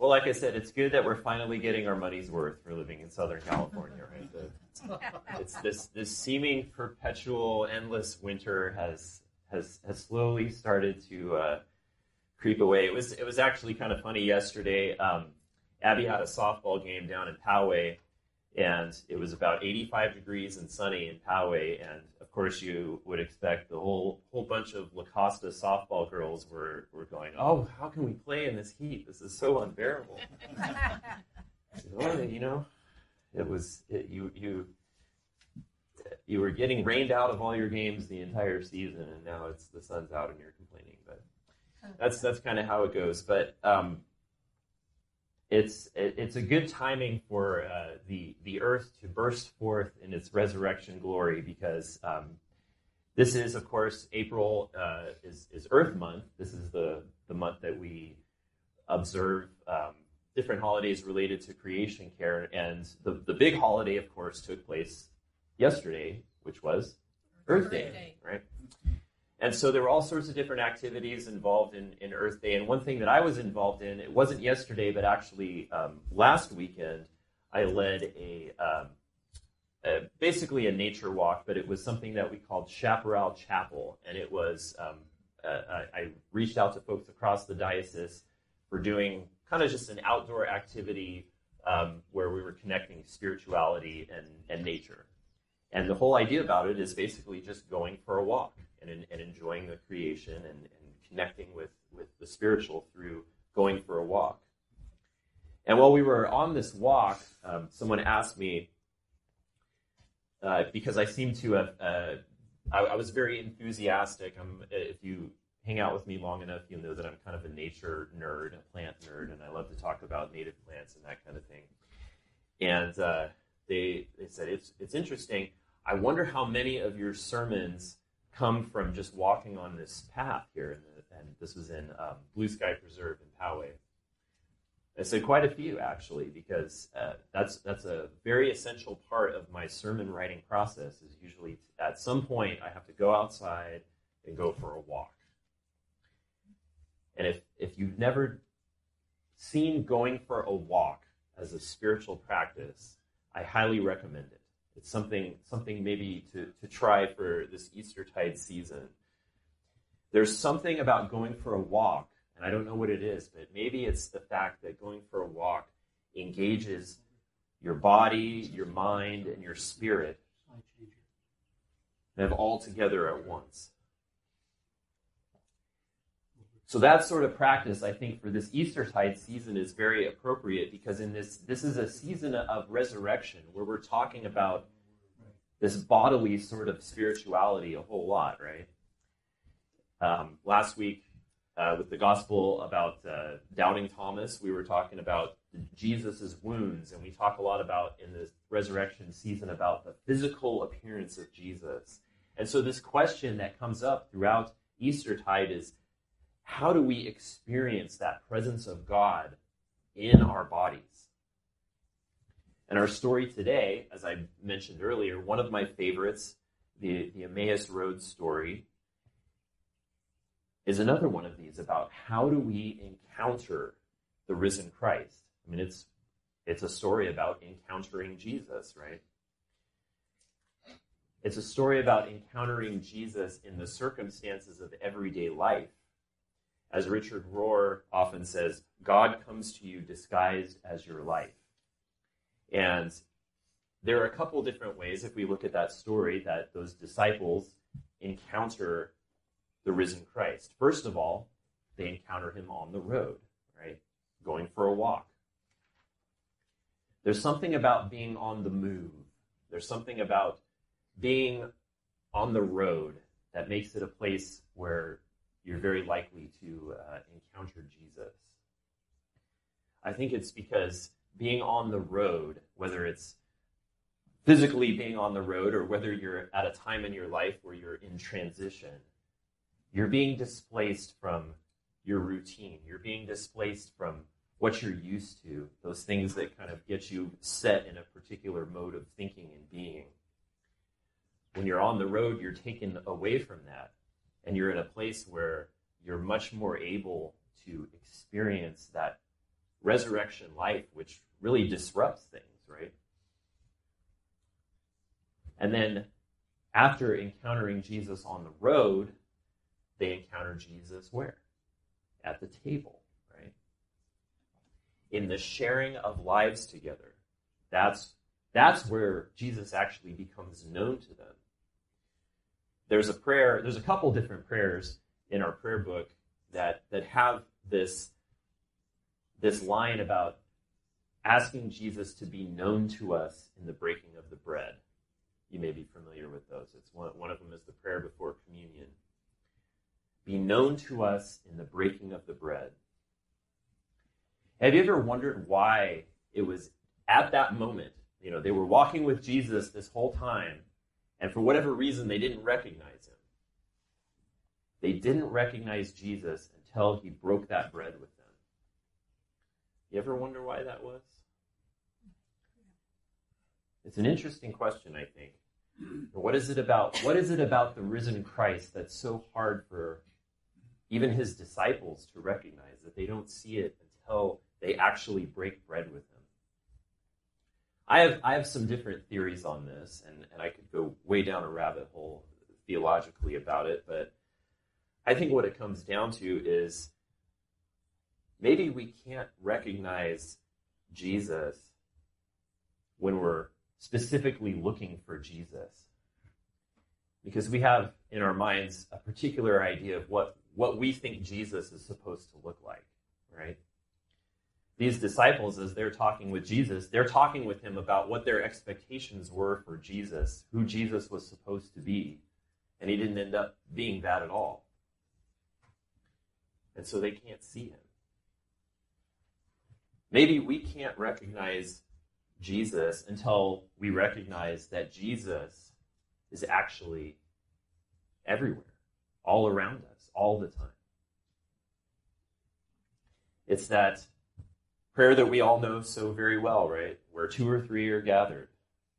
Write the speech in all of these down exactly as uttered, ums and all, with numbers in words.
Well, like I said, it's good that we're finally getting our money's worth for living in Southern California, right? The, it's this this seeming perpetual, endless winter has has has slowly started to uh, creep away. It was it was actually kind of funny yesterday. Um, Abby had a softball game down in Poway, and it was about eighty-five degrees and sunny in Poway. And of course, you would expect the whole whole bunch of La Costa softball girls were, were going, "Oh, how can we play in this heat? This is so unbearable." Well, you know, it was it, you you you were getting rained out of all your games the entire season, and now it's the sun's out and you're complaining. But that's that's kind of how it goes. But um, it's it, it's a good timing for uh, the the earth to burst forth in its resurrection glory, because um, this is, of course, April uh, is is Earth Month. This is the the month that we observe um, different holidays related to creation care, and the the big holiday, of course, took place yesterday, which was Earth Day, Day, right? And so there were all sorts of different activities involved in, in Earth Day. And one thing that I was involved in, it wasn't yesterday, but actually um, last weekend, I led a, um, a basically a nature walk, but it was something that we called Chaparral Chapel. And it was, um, uh, I, I reached out to folks across the diocese for doing kind of just an outdoor activity um, where we were connecting spirituality and, and nature. And the whole idea about it is basically just going for a walk and, and enjoying the creation and, and connecting with, with the spiritual through going for a walk. And while we were on this walk, um, someone asked me, uh, because I seem to have, uh, I, I was very enthusiastic. I'm, if you hang out with me long enough, you'll know that I'm kind of a nature nerd, a plant nerd, and I love to talk about native plants and that kind of thing. And uh, they they said, it's it's interesting. I wonder how many of your sermons come from just walking on this path here. In the, and this was in um, Blue Sky Preserve in Poway. I said quite a few, actually, because uh, that's that's a very essential part of my sermon writing process. Is usually at some point I have to go outside and go for a walk. And if if you've never seen going for a walk as a spiritual practice, I highly recommend it. It's something something maybe to, to try for this Eastertide season. There's something about going for a walk, and I don't know what it is, but maybe it's the fact that going for a walk engages your body, your mind, and your spirit kind of all together at once. So that sort of practice, I think, for this Eastertide season is very appropriate, because in this this is a season of resurrection where we're talking about this bodily sort of spirituality a whole lot, right? Um, last week, uh, with the gospel about uh, doubting Thomas, we were talking about Jesus' wounds, and we talk a lot about in this resurrection season about the physical appearance of Jesus. And so this question that comes up throughout Eastertide is, how do we experience that presence of God in our bodies? And our story today, as I mentioned earlier, one of my favorites, the, the Emmaus Road story, is another one of these about how do we encounter the risen Christ. I mean, it's it's a story about encountering Jesus, right? It's a story about encountering Jesus in the circumstances of everyday life. As Richard Rohr often says, God comes to you disguised as your life. And there are a couple different ways, if we look at that story, that those disciples encounter the risen Christ. First of all, they encounter him on the road, right? Going for a walk. There's something about being on the move. There's something about being on the road that makes it a place where you're very likely to uh, encounter Jesus. I think it's because being on the road, whether it's physically being on the road or whether you're at a time in your life where you're in transition, you're being displaced from your routine. You're being displaced from what you're used to, those things that kind of get you set in a particular mode of thinking and being. When you're on the road, you're taken away from that. And you're in a place where you're much more able to experience that resurrection life, which really disrupts things, right? And then after encountering Jesus on the road, they encounter Jesus where? At the table, right? In the sharing of lives together. That's, that's where Jesus actually becomes known to them. There's a prayer, there's a couple different prayers in our prayer book that, that have this, this line about asking Jesus to be known to us in the breaking of the bread. You may be familiar with those. It's one, one of them is the prayer before communion. Be known to us in the breaking of the bread. Have you ever wondered why it was at that moment, you know, they were walking with Jesus this whole time, and for whatever reason, they didn't recognize him. They didn't recognize Jesus until he broke that bread with them. You ever wonder why that was? It's an interesting question, I think. What is it about, what is it about the risen Christ that's so hard for even his disciples to recognize, that they don't see it until they actually break bread with him? I have I have some different theories on this, and, and I could go way down a rabbit hole theologically about it, but I think what it comes down to is maybe we can't recognize Jesus when we're specifically looking for Jesus, because we have in our minds a particular idea of what, what we think Jesus is supposed to look like, right? These disciples, as they're talking with Jesus, they're talking with him about what their expectations were for Jesus, who Jesus was supposed to be, and he didn't end up being that at all. And so they can't see him. Maybe we can't recognize Jesus until we recognize that Jesus is actually everywhere, all around us, all the time. It's that prayer that we all know so very well, right? Where two or three are gathered.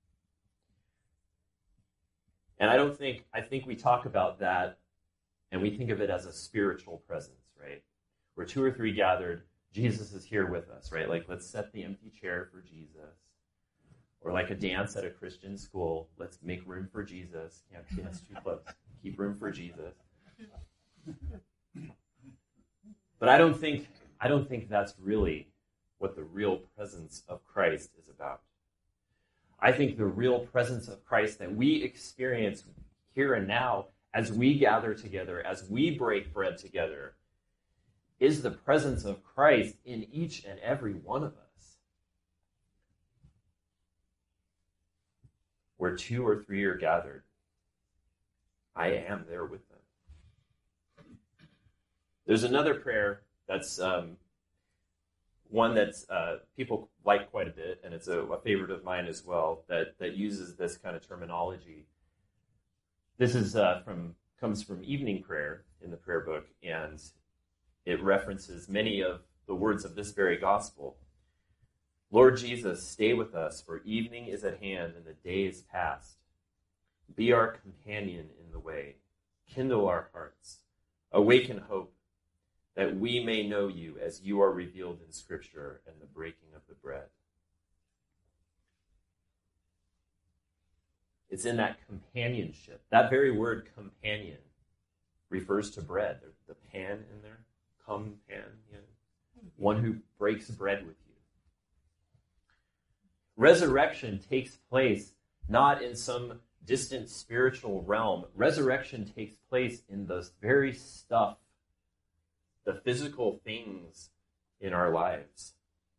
And I don't think, I think we talk about that and we think of it as a spiritual presence, right? Where two or three gathered, Jesus is here with us, right? Like, let's set the empty chair for Jesus. Or like a dance at a Christian school, let's make room for Jesus. Can't dance too close. Keep room for Jesus. But I don't think I don't think that's really what the real presence of Christ is about. I think the real presence of Christ that we experience here and now as we gather together, as we break bread together, is the presence of Christ in each and every one of us. Where two or three are gathered, I am there with them. There's another prayer that's um, one that uh, people like quite a bit, and it's a, a favorite of mine as well, that, that uses this kind of terminology. This is uh, from comes from evening prayer in the prayer book, and it references many of the words of this very gospel. Lord Jesus, stay with us, for evening is at hand and the day is past. Be our companion in the way. Kindle our hearts. Awaken hope, that we may know you as you are revealed in Scripture and the breaking of the bread. It's in that companionship. That very word, companion, refers to bread. There's the pan in there. Compan, you know, one who breaks bread with you. Resurrection takes place not in some distant spiritual realm. Resurrection takes place in the very stuff, the physical things in our lives.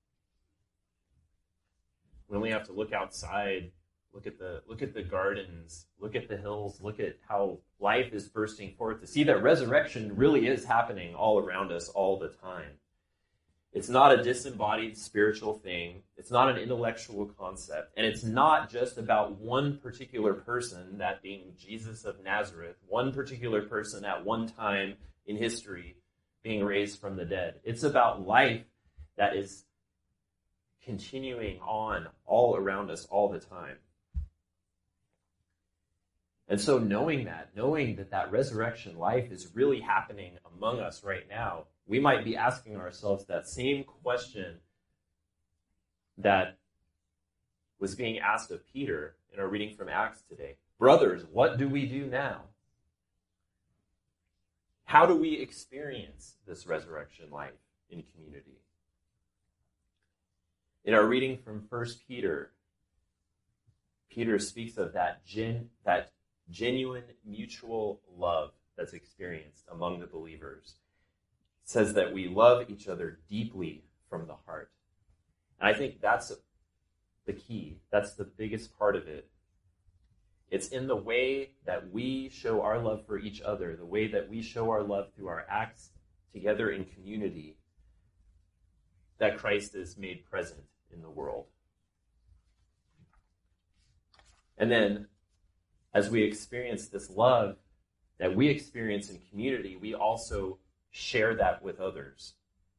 We only have to look outside, look at the look at the gardens, look at the hills, look at how life is bursting forth to see that resurrection really is happening all around us all the time. It's not a disembodied spiritual thing. It's not an intellectual concept. And it's not just about one particular person, that being Jesus of Nazareth, one particular person at one time in history being raised from the dead. It's about life that is continuing on all around us all the time. And so knowing that, knowing that that resurrection life is really happening among us right now, we might be asking ourselves that same question that was being asked of Peter in our reading from Acts today. Brothers, what do we do now? How do we experience this resurrection life in community? In our reading from First Peter, Peter speaks of that gen, that genuine mutual love that's experienced among the believers. It says that we love each other deeply from the heart. And I think that's the key. That's the biggest part of it. It's in the way that we show our love for each other, the way that we show our love through our acts together in community, that Christ is made present in the world. And then, as we experience this love that we experience in community, we also share that with others.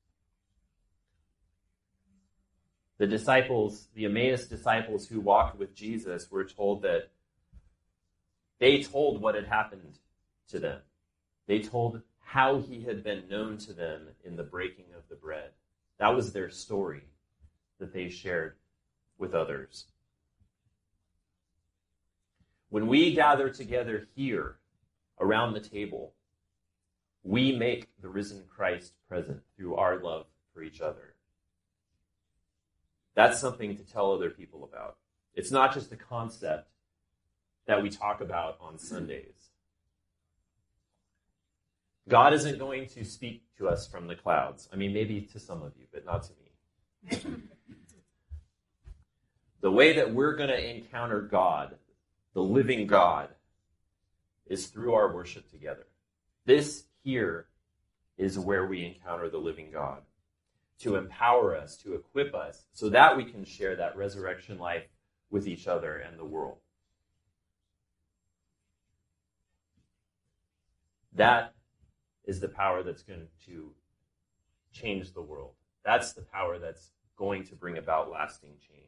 The disciples, the Emmaus disciples who walked with Jesus, were told that they told what had happened to them. They told how he had been known to them in the breaking of the bread. That was their story that they shared with others. When we gather together here around the table, we make the risen Christ present through our love for each other. That's something to tell other people about. It's not just a concept that we talk about on Sundays. God isn't going to speak to us from the clouds. I mean, maybe to some of you, but not to me. The way that we're going to encounter God, the living God, is through our worship together. This here is where we encounter the living God, to empower us, to equip us, so that we can share that resurrection life with each other and the world. That is the power that's going to change the world. That's the power that's going to bring about lasting change.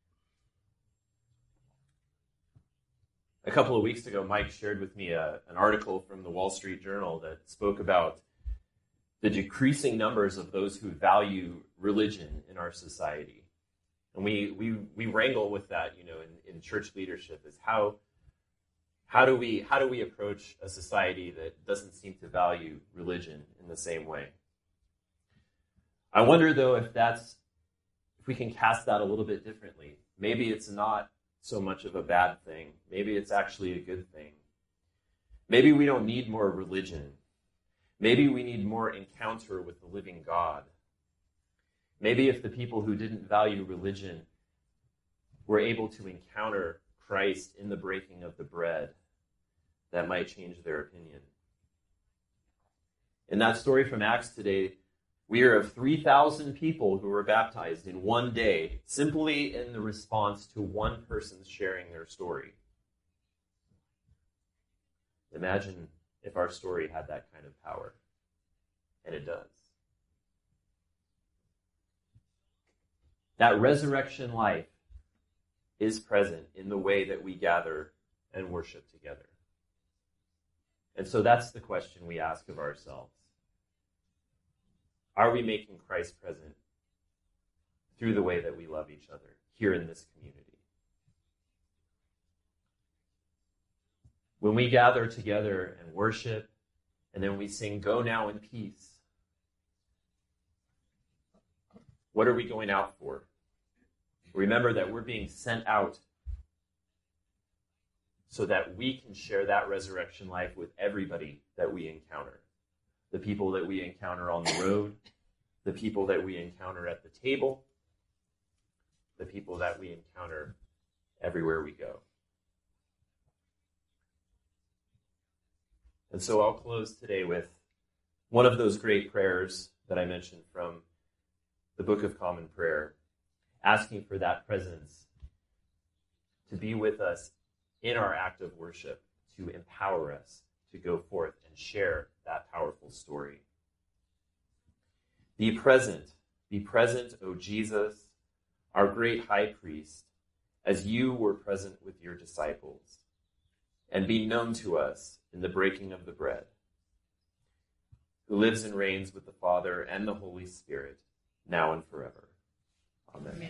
A couple of weeks ago, Mike shared with me a, an article from the Wall Street Journal that spoke about the decreasing numbers of those who value religion in our society. And we we we wrangle with that, you know, in, in church leadership, is how how do we how do we approach a society that doesn't seem to value religion in the same way? I wonder though if that's if we can cast that a little bit differently. Maybe it's not so much of a bad thing. Maybe it's actually a good thing. Maybe we don't need more religion. Maybe we need more encounter with the living God. Maybe if the people who didn't value religion were able to encounter Christ in the breaking of the bread, that might change their opinion. In that story from Acts today, we are of three thousand people who were baptized in one day, simply in the response to one person sharing their story. Imagine if our story had that kind of power. And it does. That resurrection life is present in the way that we gather and worship together. And so that's the question we ask of ourselves. Are we making Christ present through the way that we love each other here in this community? When we gather together and worship, and then we sing, "Go now in peace," what are we going out for? Remember that we're being sent out so that we can share that resurrection life with everybody that we encounter. The people that we encounter on the road, the people that we encounter at the table, the people that we encounter everywhere we go. And so I'll close today with one of those great prayers that I mentioned from the Book of Common Prayer, asking for that presence to be with us in our act of worship, to empower us to go forth and share that powerful story. Be present, be present, O Jesus, our great high priest, as you were present with your disciples, and be known to us in the breaking of the bread, who lives and reigns with the Father and the Holy Spirit, now and forever. Amen.